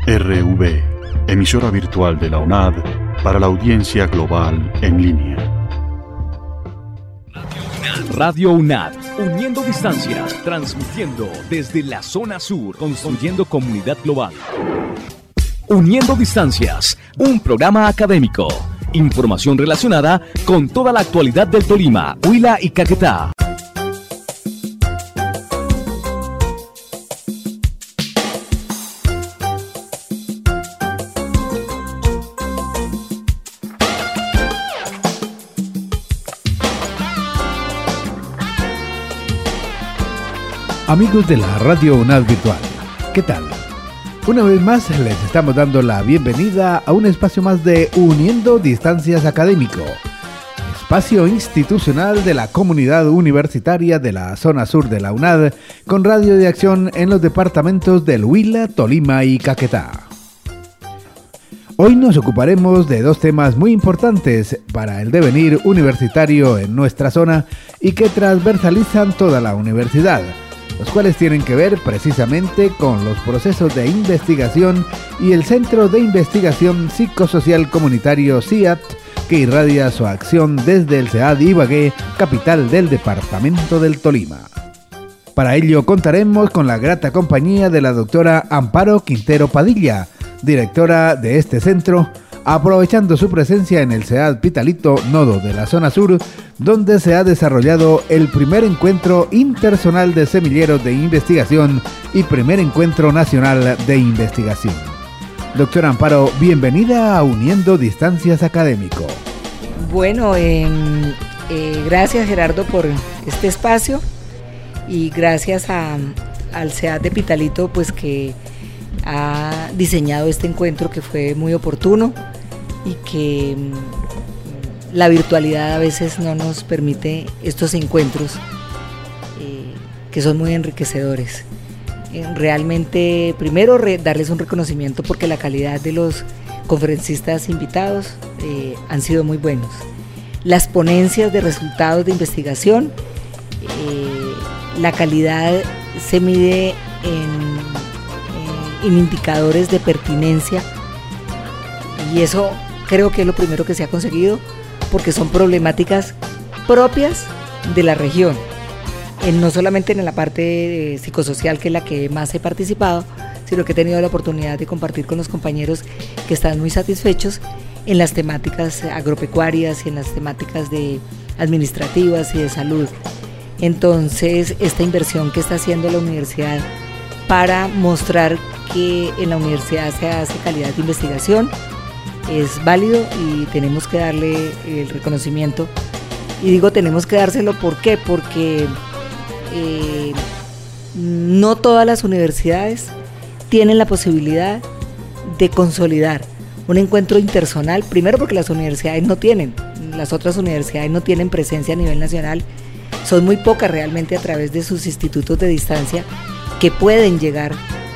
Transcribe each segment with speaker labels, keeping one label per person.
Speaker 1: RV, emisora virtual de la UNAD para la audiencia global en línea.
Speaker 2: Radio UNAD, uniendo distancias, transmitiendo desde la zona sur, construyendo comunidad global. Uniendo distancias, un programa académico. Información relacionada con toda la actualidad del Tolima, Huila y Caquetá.
Speaker 3: Amigos de la Radio UNAD Virtual, ¿qué tal? Una vez más les estamos dando la bienvenida a un espacio más de Uniendo Distancias Académico, espacio institucional de la comunidad universitaria de la zona sur de la UNAD, con radio de acción en los departamentos del Huila, Tolima y Caquetá. Hoy nos ocuparemos de dos temas muy importantes para el devenir universitario en nuestra zona y que transversalizan toda la universidad, los cuales tienen que ver precisamente con los procesos de investigación y el Centro de Investigación Psicosocial Comunitario CIAT, que irradia su acción desde el CEAD Ibagué, capital del departamento del Tolima. Para ello contaremos con la grata compañía de la doctora Amparo Quintero Padilla, directora de este centro, aprovechando su presencia en el CEAD Pitalito, nodo de la zona sur, donde se ha desarrollado el primer encuentro interzonal de semilleros de investigación y primer encuentro nacional de investigación. Doctora Amparo, bienvenida a Uniendo Distancias Académico.
Speaker 4: Bueno, gracias Gerardo por este espacio y gracias al CEAD de Pitalito, pues que ha diseñado este encuentro que fue muy oportuno y que la virtualidad a veces no nos permite estos encuentros que son muy enriquecedores. Realmente, primero, darles un reconocimiento porque la calidad de los conferencistas invitados han sido muy buenos. Las ponencias de resultados de investigación, la calidad se mide en indicadores de pertinencia y eso creo que es lo primero que se ha conseguido porque son problemáticas propias de la región, no solamente en la parte psicosocial, que es la que más he participado, sino que he tenido la oportunidad de compartir con los compañeros que están muy satisfechos en las temáticas agropecuarias y en las temáticas administrativas y de salud. Entonces, esta inversión que está haciendo la universidad para mostrar que en la universidad se hace calidad de investigación es válido y tenemos que darle el reconocimiento. Y digo tenemos que dárselo, ¿por qué? Porque no todas las universidades tienen la posibilidad de consolidar un encuentro interzonal, primero porque las otras universidades no tienen presencia a nivel nacional, son muy pocas realmente a través de sus institutos de distancia que pueden llegar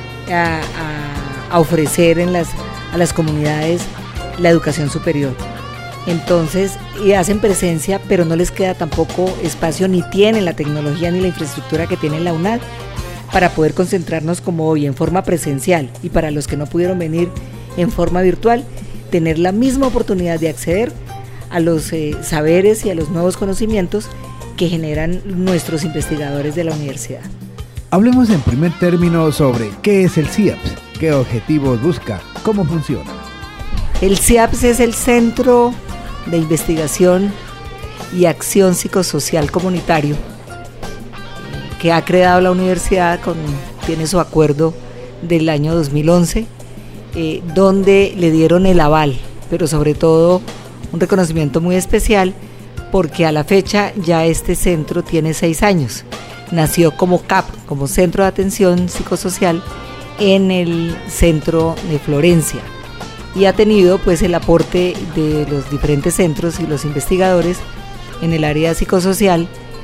Speaker 4: a ofrecer a las comunidades la educación superior. Entonces, hacen presencia, pero no les queda tampoco espacio, ni tienen la tecnología ni la infraestructura que tiene la UNAD para poder concentrarnos como hoy en forma presencial, y para los que no pudieron venir en forma virtual, tener la misma oportunidad de acceder a los saberes y a los nuevos conocimientos que generan nuestros investigadores de la universidad.
Speaker 3: Hablemos en primer término sobre qué es el CIAPS, qué objetivos busca, cómo funciona.
Speaker 4: El CIAPS es el Centro de Investigación y Acción Psicosocial Comunitario que ha creado la universidad, tiene su acuerdo del año 2011, donde le dieron el aval, pero sobre todo un reconocimiento muy especial porque a la fecha ya este centro tiene 6 años. Nació como CAP, como Centro de Atención Psicosocial, en el centro de Florencia, y ha tenido pues el aporte de los diferentes centros y los investigadores en el área psicosocial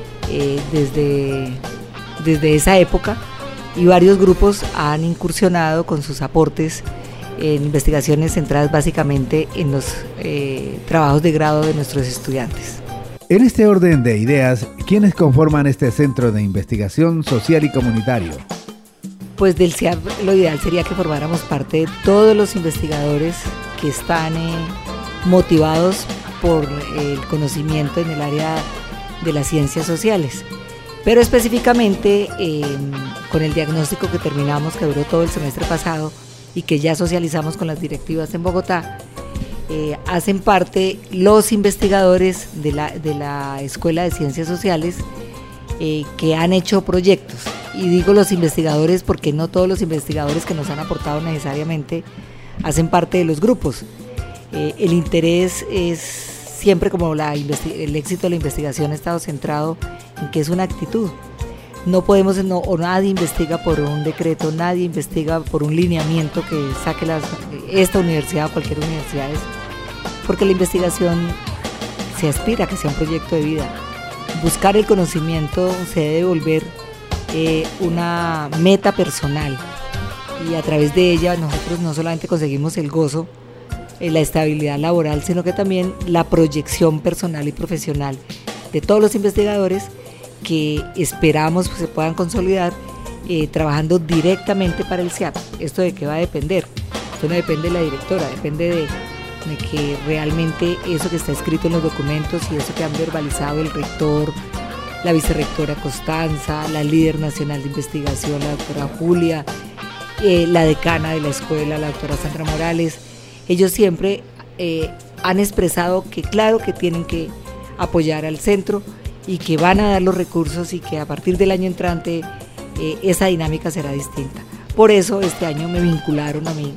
Speaker 4: desde esa época, y varios grupos han incursionado con sus aportes en investigaciones centradas básicamente en los trabajos de grado de nuestros estudiantes.
Speaker 3: En este orden de ideas, ¿quiénes conforman este Centro de Investigación Social y Comunitario?
Speaker 4: Pues del CIAP lo ideal sería que formáramos parte de todos los investigadores que están motivados por el conocimiento en el área de las ciencias sociales. Pero específicamente con el diagnóstico que terminamos, que duró todo el semestre pasado y que ya socializamos con las directivas en Bogotá, hacen parte los investigadores de la Escuela de Ciencias Sociales que han hecho proyectos. Y digo los investigadores porque no todos los investigadores que nos han aportado necesariamente hacen parte de los grupos. El interés es siempre, como el éxito de la investigación ha estado centrado en que es una actitud. No podemos, o nadie investiga por un decreto, nadie investiga por un lineamiento que saque esta universidad o cualquier universidad, porque la investigación se aspira a que sea un proyecto de vida. Buscar el conocimiento se debe volver una meta personal, y a través de ella nosotros no solamente conseguimos el gozo, la estabilidad laboral, sino que también la proyección personal y profesional de todos los investigadores que esperamos que se puedan consolidar trabajando directamente para el CIAP. ¿Esto de qué va a depender? Esto no depende de la directora, depende de que realmente eso que está escrito en los documentos y eso que han verbalizado el rector, la vicerrectora Costanza, la líder nacional de investigación, la doctora Julia, la decana de la escuela, la doctora Sandra Morales. Ellos siempre han expresado que claro que tienen que apoyar al centro y que van a dar los recursos y que a partir del año entrante esa dinámica será distinta. Por eso este año me vincularon a mí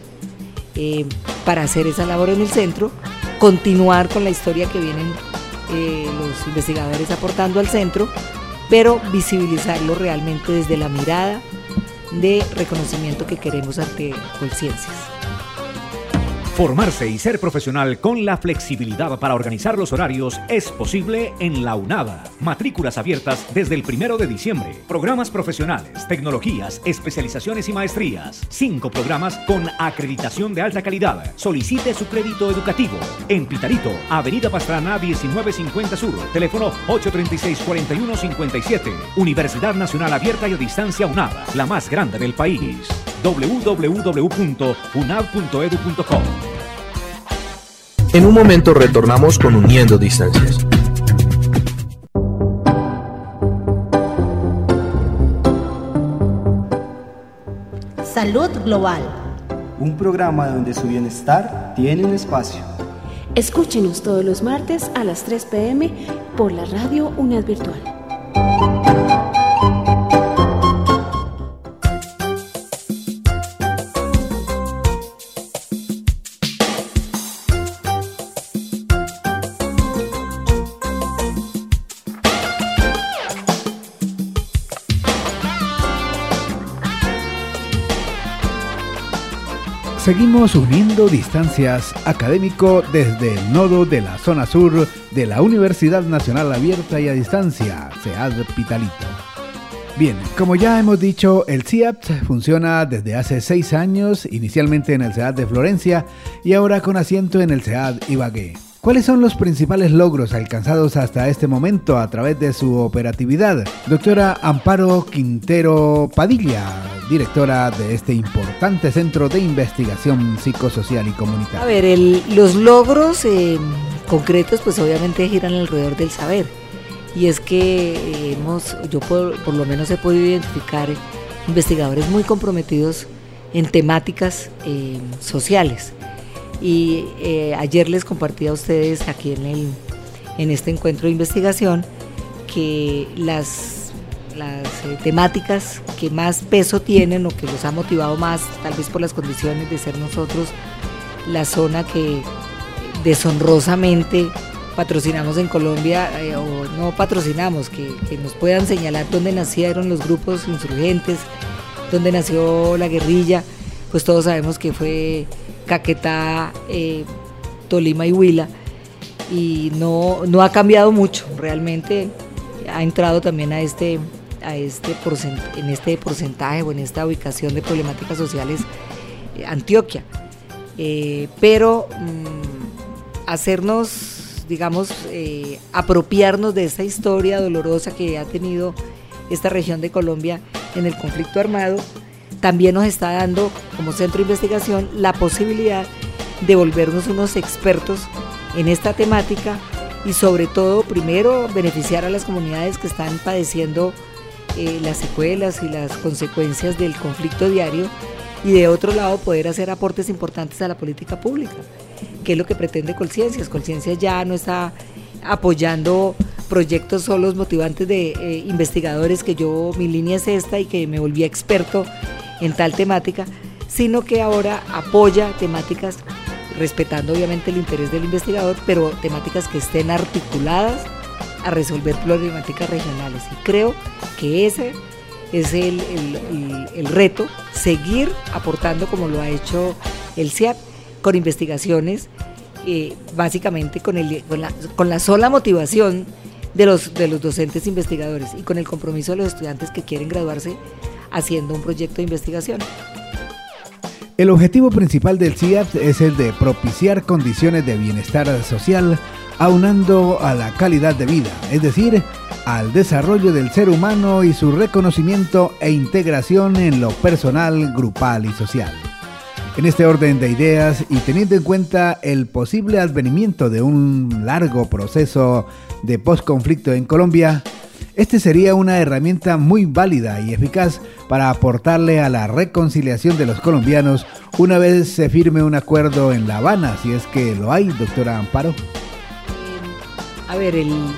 Speaker 4: para hacer esa labor en el centro, continuar con la historia que vienen los investigadores aportando al centro, pero visibilizarlo realmente desde la mirada de reconocimiento que queremos ante Colciencias.
Speaker 2: Formarse y ser profesional con la flexibilidad para organizar los horarios es posible en la UNAD. Matrículas abiertas desde el 1 de diciembre. Programas profesionales, tecnologías, especializaciones y maestrías. 5 programas con acreditación de alta calidad. Solicite su crédito educativo. En Pitalito, Avenida Pastrana 1950 Sur. Teléfono 836-4157. Universidad Nacional Abierta y a Distancia UNAD, la más grande del país. www.unad.edu.co.
Speaker 5: En un momento retornamos con Uniendo Distancias.
Speaker 6: Salud Global.
Speaker 7: Un programa donde su bienestar tiene un espacio.
Speaker 8: Escúchenos todos los martes a las 3 p.m. por la radio UNAD Virtual.
Speaker 3: Seguimos uniendo distancias académico desde el nodo de la zona sur de la Universidad Nacional Abierta y a Distancia, CEAD Pitalito. Bien, como ya hemos dicho, el CIAP funciona desde hace 6 años, inicialmente en el CEAD de Florencia y ahora con asiento en el CEAD Ibagué. ¿Cuáles son los principales logros alcanzados hasta este momento a través de su operatividad? Doctora Amparo Quintero Padilla, directora de este importante centro de investigación psicosocial y comunitaria.
Speaker 4: A ver, los logros concretos pues obviamente giran alrededor del saber, y es que yo por lo menos he podido identificar investigadores muy comprometidos en temáticas sociales. Y ayer les compartí a ustedes aquí en este encuentro de investigación que las temáticas que más peso tienen o que los ha motivado más, tal vez por las condiciones de ser nosotros la zona que deshonrosamente patrocinamos en Colombia, o no patrocinamos, que nos puedan señalar dónde nacieron los grupos insurgentes, dónde nació la guerrilla, pues todos sabemos que fue Caquetá, Tolima y Huila, y no ha cambiado mucho, realmente ha entrado también en este porcentaje o en esta ubicación de problemáticas sociales Antioquia, pero hacernos, digamos, apropiarnos de esta historia dolorosa que ha tenido esta región de Colombia en el conflicto armado, también nos está dando como centro de investigación la posibilidad de volvernos unos expertos en esta temática y sobre todo, primero, beneficiar a las comunidades que están padeciendo las secuelas y las consecuencias del conflicto diario, y de otro lado poder hacer aportes importantes a la política pública, que es lo que pretende Colciencias. Colciencias ya no está apoyando proyectos solos motivantes de investigadores, que mi línea es esta y que me volví experto en tal temática, sino que ahora apoya temáticas respetando obviamente el interés del investigador, pero temáticas que estén articuladas a resolver problemáticas regionales. Y creo que ese es el reto, seguir aportando como lo ha hecho el CIAP, con investigaciones, básicamente con la sola motivación de los docentes investigadores y con el compromiso de los estudiantes que quieren graduarse haciendo un proyecto de investigación.
Speaker 3: El objetivo principal del CIAP es el de propiciar condiciones de bienestar social, aunando a la calidad de vida, es decir, al desarrollo del ser humano y su reconocimiento e integración en lo personal, grupal y social. En este orden de ideas y teniendo en cuenta el posible advenimiento de un largo proceso de posconflicto en Colombia, este sería una herramienta muy válida y eficaz para aportarle a la reconciliación de los colombianos una vez se firme un acuerdo en La Habana, si es que lo hay, doctora Amparo.
Speaker 4: A ver,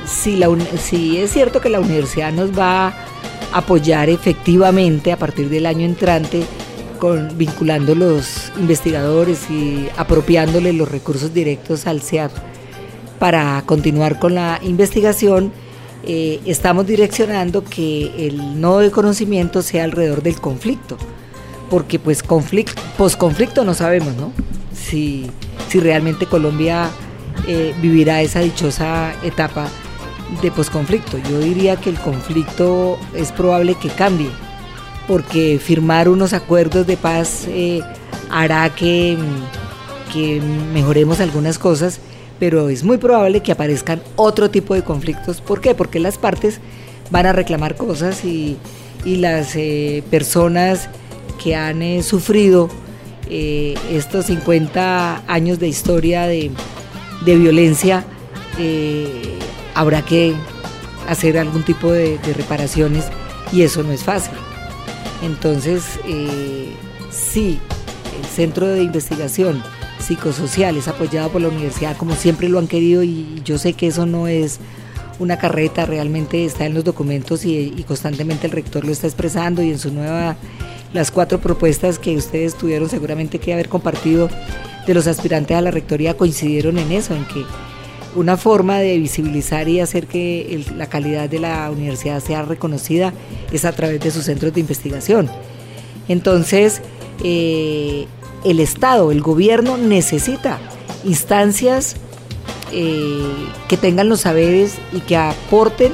Speaker 4: si es cierto que la universidad nos va a apoyar efectivamente a partir del año entrante, vinculando los investigadores y apropiándole los recursos directos al CIAP para continuar con la investigación, estamos direccionando que el nodo de conocimiento sea alrededor del conflicto, porque pues posconflicto no sabemos, ¿no? Si realmente Colombia vivirá esa dichosa etapa de posconflicto. Yo diría que el conflicto es probable que cambie, porque firmar unos acuerdos de paz hará que mejoremos algunas cosas, pero es muy probable que aparezcan otro tipo de conflictos. ¿Por qué? Porque las partes van a reclamar cosas y las personas que han sufrido estos 50 años de historia de violencia, habrá que hacer algún tipo de reparaciones, y eso no es fácil. Entonces, sí, el Centro de Investigación Psicosocial es apoyado por la universidad como siempre lo han querido, y yo sé que eso no es una carreta, realmente está en los documentos y constantemente el rector lo está expresando, y en su las 4 propuestas que ustedes tuvieron seguramente que haber compartido de los aspirantes a la rectoría coincidieron en eso, en que una forma de visibilizar y hacer que la calidad de la universidad sea reconocida es a través de sus centros de investigación. Entonces, el Estado, el gobierno necesita instancias que tengan los saberes y que aporten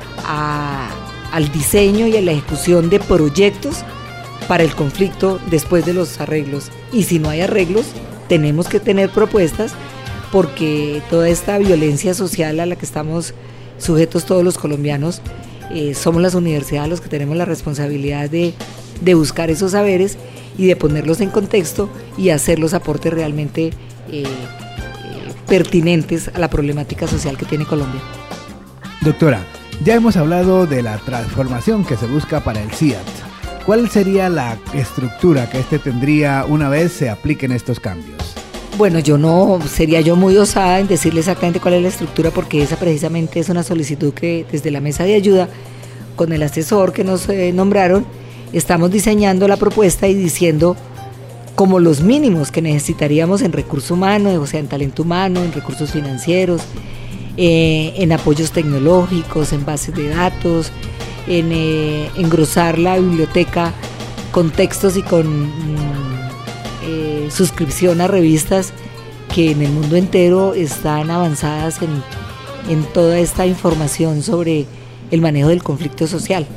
Speaker 4: al diseño y a la ejecución de proyectos para el conflicto después de los arreglos. Y si no hay arreglos, tenemos que tener propuestas, porque toda esta violencia social a la que estamos sujetos todos los colombianos, somos las universidades los que tenemos la responsabilidad de buscar esos saberes y de ponerlos en contexto y hacer los aportes realmente pertinentes a la problemática social que tiene Colombia.
Speaker 3: Doctora, ya hemos hablado de la transformación que se busca para el CIAP. ¿Cuál sería la estructura que tendría una vez se apliquen estos cambios?
Speaker 4: Bueno, sería yo muy osada en decirle exactamente cuál es la estructura, porque esa precisamente es una solicitud que desde la mesa de ayuda, con el asesor que nos nombraron, estamos diseñando la propuesta y diciendo como los mínimos que necesitaríamos en recurso humano, o sea, en talento humano, en recursos financieros, en apoyos tecnológicos, en bases de datos, en engrosar la biblioteca con textos y con suscripción a revistas que en el mundo entero están avanzadas en toda esta información sobre el manejo del conflicto social.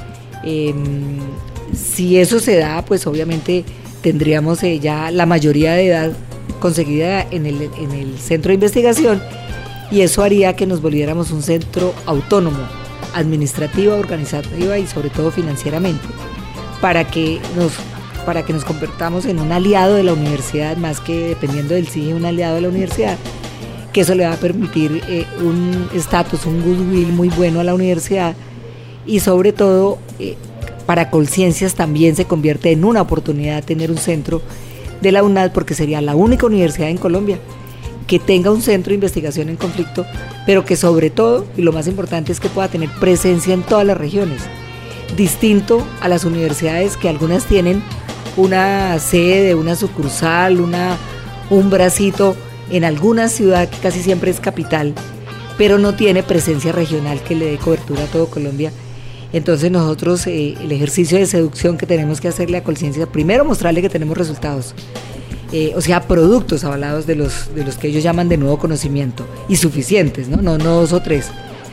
Speaker 4: Si eso se da, pues obviamente tendríamos ya la mayoría de edad conseguida en el centro de investigación, y eso haría que nos volviéramos un centro autónomo, administrativa, organizativa y sobre todo financieramente, para que nos para que nos convertamos en un aliado de la universidad, más que dependiendo del CIE, un aliado de la universidad, que eso le va a permitir un estatus, un goodwill muy bueno a la universidad, y sobre todo para Colciencias también se convierte en una oportunidad tener un centro de la UNAD, porque sería la única universidad en Colombia que tenga un centro de investigación en conflicto, pero que sobre todo, y lo más importante, es que pueda tener presencia en todas las regiones, distinto a las universidades que algunas tienen una sede, una sucursal, un bracito en alguna ciudad que casi siempre es capital, pero no tiene presencia regional que le dé cobertura a todo Colombia. Entonces nosotros, el ejercicio de seducción que tenemos que hacerle a Colciencias, primero mostrarle que tenemos resultados, o sea, productos avalados de los que ellos llaman de nuevo conocimiento, y suficientes, no 2 o 3.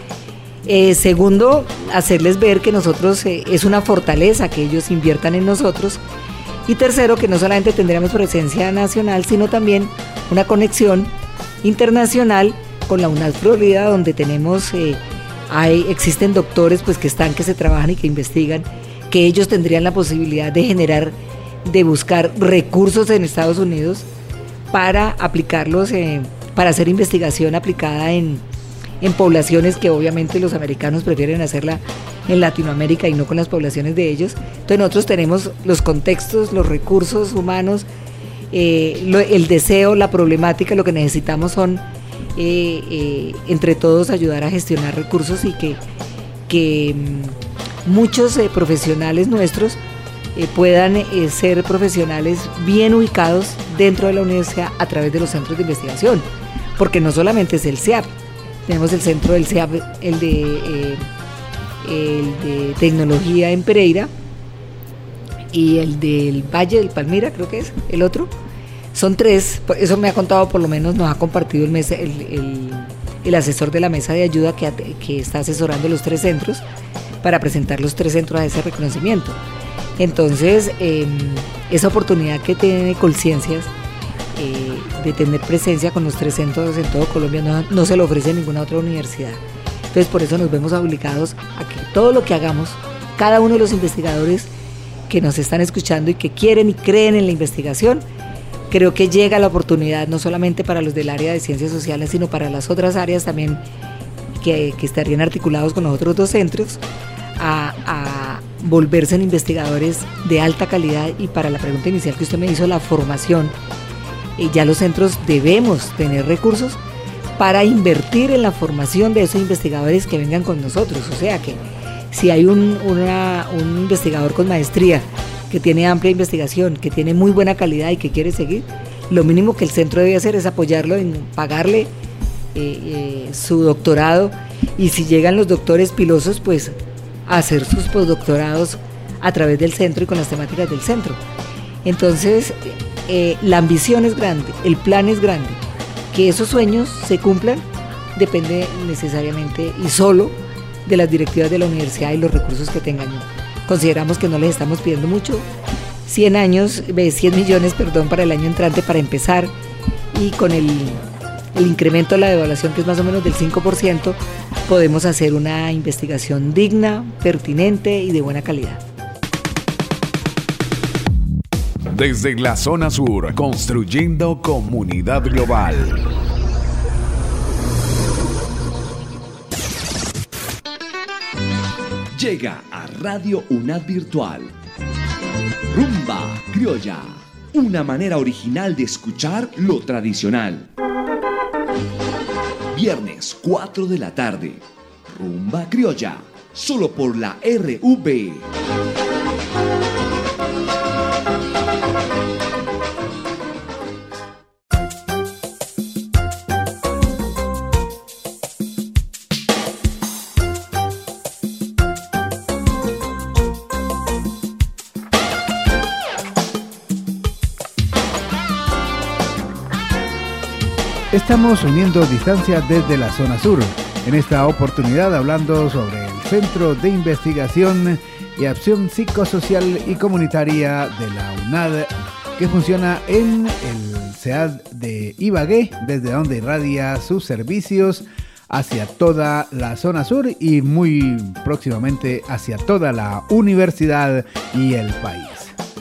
Speaker 4: Segundo, hacerles ver que nosotros es una fortaleza que ellos inviertan en nosotros. Y tercero, que no solamente tendremos presencia nacional, sino también una conexión internacional con la UNAD Florida, donde tenemos, existen doctores pues que se trabajan y que investigan, que ellos tendrían la posibilidad de buscar recursos en Estados Unidos para aplicarlos, para hacer investigación aplicada en poblaciones que obviamente los americanos prefieren hacerla en Latinoamérica y no con las poblaciones de ellos. Entonces nosotros tenemos los contextos, los recursos humanos, el deseo, la problemática. Lo que necesitamos son entre todos ayudar a gestionar recursos, y que muchos profesionales nuestros puedan ser profesionales bien ubicados dentro de la universidad a través de los centros de investigación, porque no solamente es el CEAP, tenemos el centro del CEAP, el de tecnología en Pereira, y el del Valle del Palmira, creo que es el otro. Son 3, eso me ha contado, por lo menos nos ha compartido el asesor de la mesa de ayuda que está asesorando los 3 centros para presentar los 3 centros a ese reconocimiento. Entonces, esa oportunidad que tiene Colciencias de tener presencia con los 3 centros en todo Colombia no se lo ofrece ninguna otra universidad. Entonces, por eso nos vemos obligados a que todo lo que hagamos, cada uno de los investigadores que nos están escuchando y que quieren y creen en la investigación, creo que llega la oportunidad no solamente para los del área de ciencias sociales, sino para las otras áreas también que estarían articulados con los otros 2 centros, a volverse en investigadores de alta calidad. Y para la pregunta inicial que usted me hizo, la formación, ya los centros debemos tener recursos para invertir en la formación de esos investigadores que vengan con nosotros. O sea que si hay un investigador con maestría que tiene amplia investigación, que tiene muy buena calidad y que quiere seguir, lo mínimo que el centro debe hacer es apoyarlo en pagarle su doctorado, y si llegan los doctores pilosos, pues hacer sus postdoctorados a través del centro y con las temáticas del centro. Entonces, la ambición es grande, el plan es grande. Que esos sueños se cumplan depende necesariamente y solo de las directivas de la universidad y los recursos que tengan. Consideramos que no les estamos pidiendo mucho, 100 millones para el año entrante para empezar, y con el incremento de la devaluación, que es más o menos del 5%, podemos hacer una investigación digna, pertinente y de buena calidad.
Speaker 2: Desde la zona sur, construyendo comunidad global. Llega a Radio UNAD Virtual Rumba Criolla, una manera original de escuchar lo tradicional. Viernes 4 de la tarde, Rumba Criolla, solo por la RV.
Speaker 3: Estamos uniendo distancias desde la zona sur, en esta oportunidad hablando sobre el Centro de Investigación y Acción Psicosocial y Comunitaria de la UNAD, que funciona en el CEAD de Ibagué, desde donde irradia sus servicios hacia toda la zona sur y muy próximamente hacia toda la universidad y el país.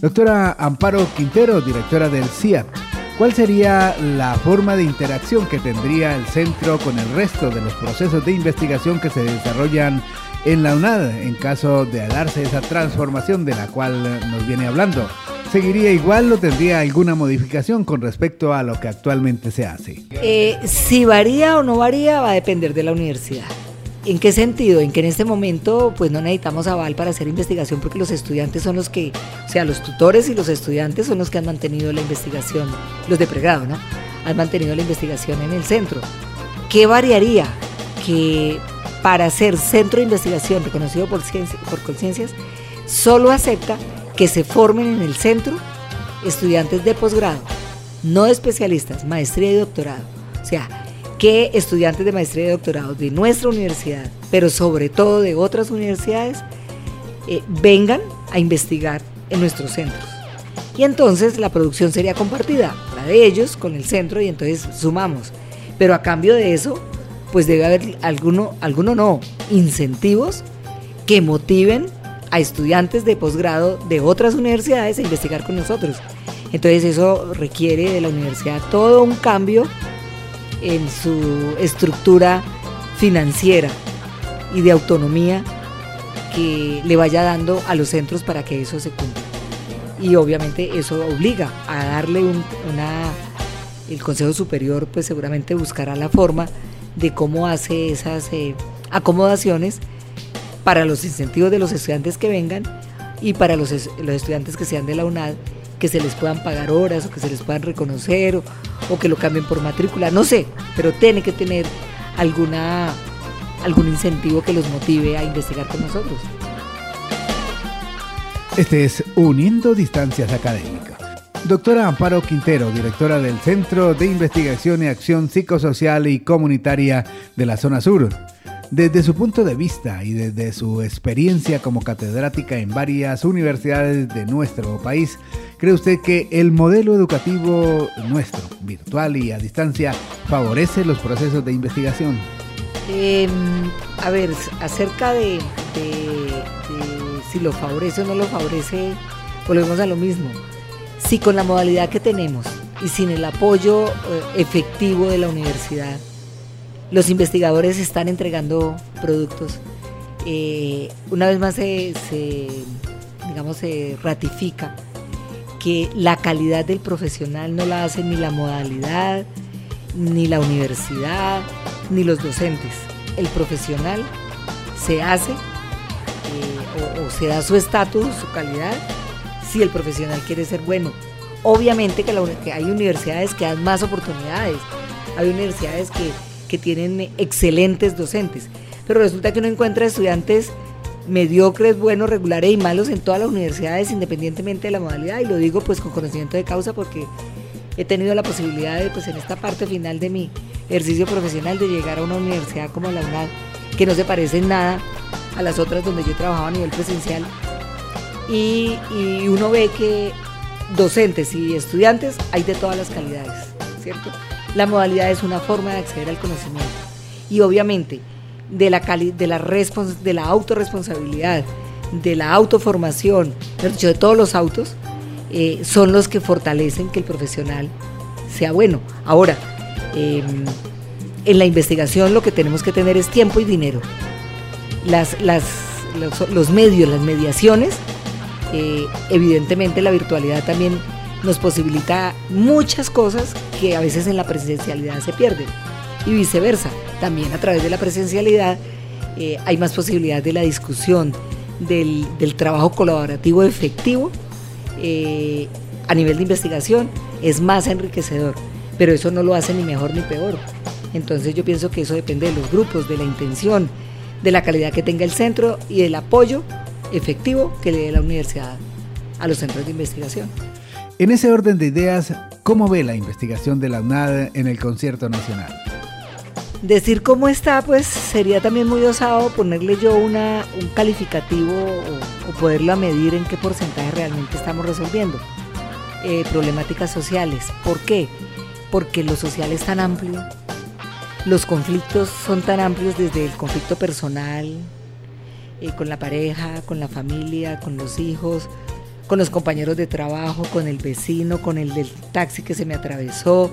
Speaker 3: Doctora Amparo Quintero, directora del CIAT, ¿cuál sería la forma de interacción que tendría el centro con el resto de los procesos de investigación que se desarrollan en la UNAD en caso de darse esa transformación de la cual nos viene hablando? ¿Seguiría igual o tendría alguna modificación con respecto a lo que actualmente se hace?
Speaker 4: Si varía o no varía va a depender de la universidad. ¿En qué sentido? En que en este momento pues no necesitamos aval para hacer investigación porque los estudiantes son los que, o sea, los tutores y los estudiantes son los que han mantenido la investigación, los de pregrado, ¿no? Han mantenido la investigación en el centro. ¿Qué variaría? Que para ser centro de investigación reconocido por Colciencias, solo acepta que se formen en el centro estudiantes de posgrado, no de especialistas, maestría y doctorado. O sea, que estudiantes de maestría y doctorado de nuestra universidad, pero sobre todo de otras universidades, vengan a investigar en nuestros centros. Y entonces la producción sería compartida, la de ellos con el centro, y entonces sumamos. Pero a cambio de eso, pues debe haber incentivos que motiven a estudiantes de posgrado de otras universidades a investigar con nosotros. Entonces eso requiere de la universidad todo un cambio en su estructura financiera y de autonomía que le vaya dando a los centros para que eso se cumpla. Y obviamente eso obliga a darle el Consejo Superior pues seguramente buscará la forma de cómo hace esas acomodaciones para los incentivos de los estudiantes que vengan y para los estudiantes que sean de la UNAD, que se les puedan pagar horas o que se les puedan reconocer o que lo cambien por matrícula, no sé, pero tiene que tener algún incentivo que los motive a investigar con nosotros.
Speaker 3: Este es Uniendo Distancias Académicas. Doctora Amparo Quintero, directora del Centro de Investigación y Acción Psicosocial y Comunitaria de la Zona Sur. Desde su punto de vista y desde su experiencia como catedrática en varias universidades de nuestro país, ¿cree usted que el modelo educativo nuestro, virtual y a distancia, favorece los procesos de investigación?
Speaker 4: A ver, acerca de si lo favorece o no lo favorece, volvemos a lo mismo. Si con la modalidad que tenemos y sin el apoyo efectivo de la universidad, los investigadores están entregando productos, una vez más se ratifica que la calidad del profesional no la hace ni la modalidad, ni la universidad, ni los docentes. El profesional se hace o se da su estatus, su calidad, si el profesional quiere ser bueno. Obviamente que hay universidades que dan más oportunidades, hay universidades que tienen excelentes docentes, pero resulta que uno encuentra estudiantes mediocres, buenos, regulares y malos en todas las universidades independientemente de la modalidad, y lo digo pues con conocimiento de causa porque he tenido la posibilidad de pues en esta parte final de mi ejercicio profesional de llegar a una universidad como la UNAD, que no se parece en nada a las otras donde yo trabajaba a nivel presencial, y uno ve que docentes y estudiantes hay de todas las calidades, ¿cierto? La modalidad es una forma de acceder al conocimiento y obviamente de la autorresponsabilidad, de la autoformación, de todos los autos, son los que fortalecen que el profesional sea bueno. Ahora, en la investigación lo que tenemos que tener es tiempo y dinero. Los medios, las mediaciones, evidentemente la virtualidad también nos posibilita muchas cosas que a veces en la presencialidad se pierden y viceversa. También a través de la presencialidad hay más posibilidad de la discusión, del trabajo colaborativo efectivo a nivel de investigación, es más enriquecedor, pero eso no lo hace ni mejor ni peor. Entonces yo pienso que eso depende de los grupos, de la intención, de la calidad que tenga el centro y del apoyo efectivo que le dé la universidad a los centros de investigación.
Speaker 3: En ese orden de ideas, ¿cómo ve la investigación de la UNAD en el concierto nacional?
Speaker 4: Decir cómo está, pues sería también muy osado ponerle yo un calificativo o poderlo medir en qué porcentaje realmente estamos resolviendo problemáticas sociales. ¿Por qué? Porque lo social es tan amplio, los conflictos son tan amplios, desde el conflicto personal, con la pareja, con la familia, con los hijos, con los compañeros de trabajo, con el vecino, con el del taxi que se me atravesó,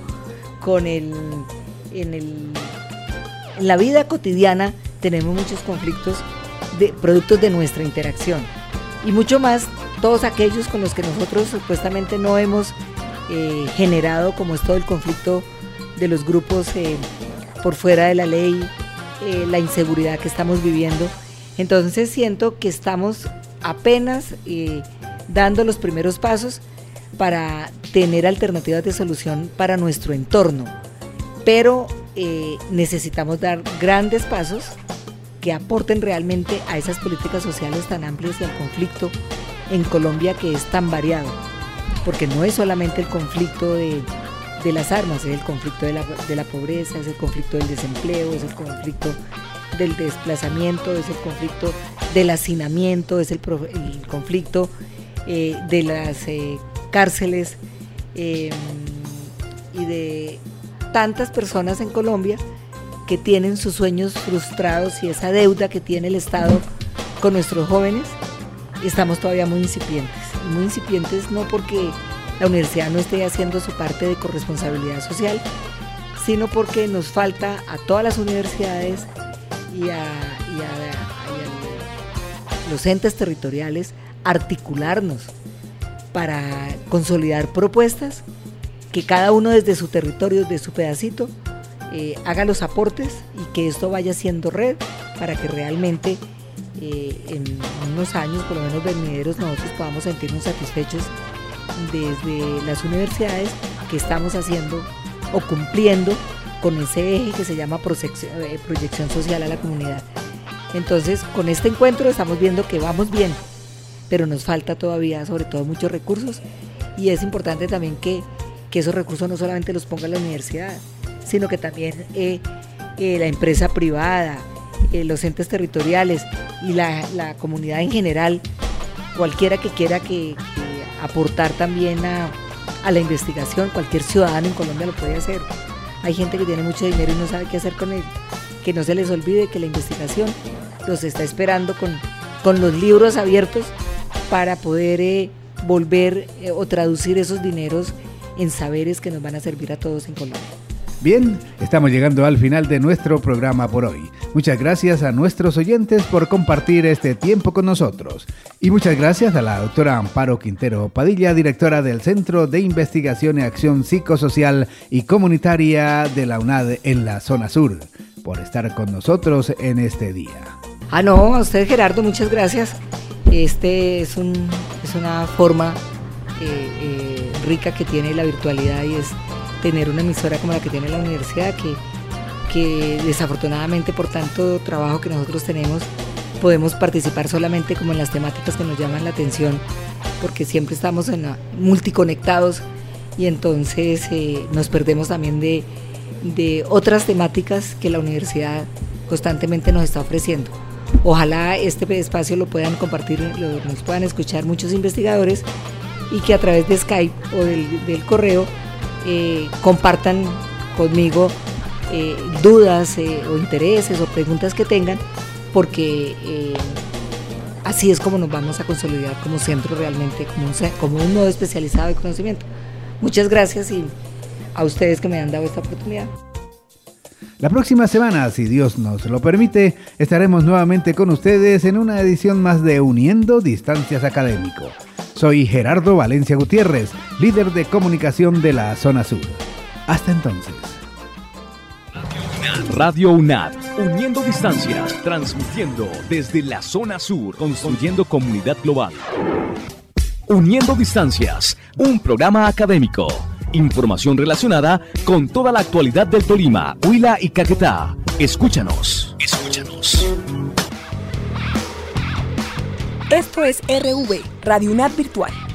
Speaker 4: en la vida cotidiana tenemos muchos conflictos productos de nuestra interacción, y mucho más todos aquellos con los que nosotros supuestamente no hemos generado, como es todo el conflicto de los grupos por fuera de la ley, la inseguridad que estamos viviendo. Entonces siento que estamos apenas dando los primeros pasos para tener alternativas de solución para nuestro entorno, pero necesitamos dar grandes pasos que aporten realmente a esas políticas sociales tan amplias y al conflicto en Colombia, que es tan variado, porque no es solamente el conflicto de las armas, es el conflicto de la pobreza, es el conflicto del desempleo, es el conflicto del desplazamiento, es el conflicto del hacinamiento, es el conflicto de las cárceles y de tantas personas en Colombia que tienen sus sueños frustrados, y esa deuda que tiene el Estado con nuestros jóvenes. Estamos todavía muy incipientes no porque la universidad no esté haciendo su parte de corresponsabilidad social, sino porque nos falta a todas las universidades y a los entes territoriales articularnos para consolidar propuestas, que cada uno desde su territorio, desde su pedacito, haga los aportes, y que esto vaya siendo red para que realmente en unos años, por lo menos venideros, nosotros podamos sentirnos satisfechos desde las universidades que estamos haciendo o cumpliendo con ese eje que se llama proyección social a la comunidad. Entonces, con este encuentro estamos viendo que vamos bien, pero nos falta todavía, sobre todo, muchos recursos, y es importante también que esos recursos no solamente los ponga la universidad, sino que también la empresa privada, los entes territoriales y la comunidad en general, cualquiera que quiera que aportar también a la investigación. Cualquier ciudadano en Colombia lo puede hacer. Hay gente que tiene mucho dinero y no sabe qué hacer con él. Que no se les olvide que la investigación los está esperando con los libros abiertos para poder volver o traducir esos dineros en saberes que nos van a servir a todos en Colombia.
Speaker 3: Bien, estamos llegando al final de nuestro programa por hoy. Muchas gracias a nuestros oyentes por compartir este tiempo con nosotros. Y muchas gracias a la doctora Amparo Quintero Padilla, directora del Centro de Investigación y Acción Psicosocial y Comunitaria de la UNAD en la zona sur, por estar con nosotros en este día.
Speaker 4: No, a usted, Gerardo, muchas gracias. Es una forma rica que tiene la virtualidad, y es tener una emisora como la que tiene la universidad, que desafortunadamente, por tanto trabajo que nosotros tenemos, podemos participar solamente como en las temáticas que nos llaman la atención, porque siempre estamos multiconectados, y entonces nos perdemos también de otras temáticas que la universidad constantemente nos está ofreciendo. Ojalá este espacio lo puedan compartir, nos puedan escuchar muchos investigadores, y que a través de Skype o del correo compartan conmigo dudas o intereses o preguntas que tengan, porque así es como nos vamos a consolidar como centro realmente, como un nodo especializado de conocimiento. Muchas gracias, y a ustedes que me han dado esta oportunidad.
Speaker 3: La próxima semana, si Dios nos lo permite, estaremos nuevamente con ustedes en una edición más de Uniendo Distancias Académico. Soy Gerardo Valencia Gutiérrez, líder de comunicación de la zona sur. Hasta entonces.
Speaker 2: Radio UNAD, uniendo distancias, transmitiendo desde la zona sur, construyendo comunidad global. Uniendo distancias, un programa académico. Información relacionada con toda la actualidad del Tolima, Huila y Caquetá. Escúchanos.
Speaker 9: Esto es RV, Radio UNAD Virtual.